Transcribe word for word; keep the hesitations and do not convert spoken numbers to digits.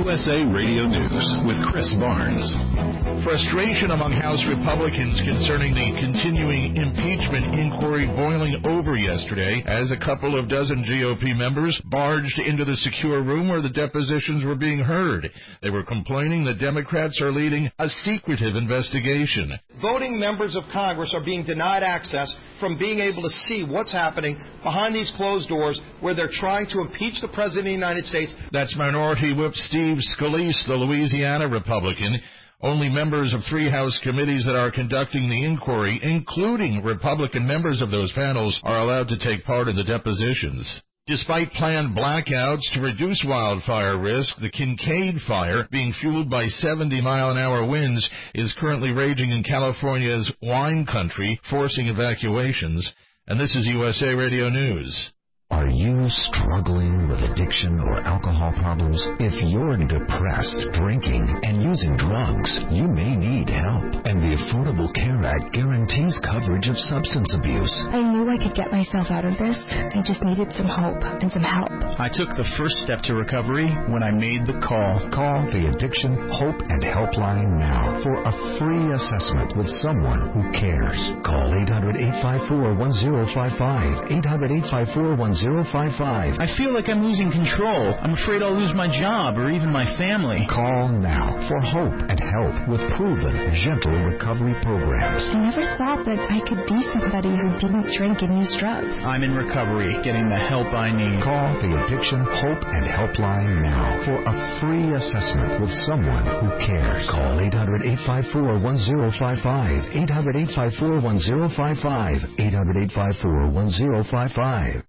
U S A Radio News with Chris Barnes. Frustration among House Republicans concerning the continuing impeachment inquiry boiling over yesterday as a couple of dozen G O P members barged into the secure room where the depositions were being heard. They were complaining that Democrats are leading a secretive investigation. Voting members of Congress are being denied access from being able to see what's happening behind these closed doors where they're trying to impeach the President of the United States. That's Minority Whip Steve Scalise, the Louisiana Republican. Only members of three House committees that are conducting the inquiry, including Republican members of those panels, are allowed to take part in the depositions. Despite planned blackouts to reduce wildfire risk, the Kincaid fire, being fueled by seventy mile an hour winds, is currently raging in California's wine country, forcing evacuations. And this is U S A Radio News. Are you struggling with addiction or alcohol problems? If you're depressed, drinking, and using drugs, you may need help. And the Affordable Care Act guarantees coverage of substance abuse. I knew I could get myself out of this. I just needed some hope and some help. I took the first step to recovery when I made the call. Call the Addiction Hope and Helpline now for a free assessment with someone who cares. Call eight hundred, eight five four, one zero five five, eight hundred, eight five four, one zero five five. I feel like I'm losing control. I'm afraid I'll lose my job or even my family. Call now for hope and help with proven, gentle recovery programs. I never thought that I could be somebody who didn't drink and use drugs. I'm in recovery, getting the help I need. Call the Addiction Hope and Helpline now for a free assessment with someone who cares. Call eight hundred, eight five four, one zero five five, eight hundred, eight five four, one zero five five, eight hundred, eight five four, one zero five five.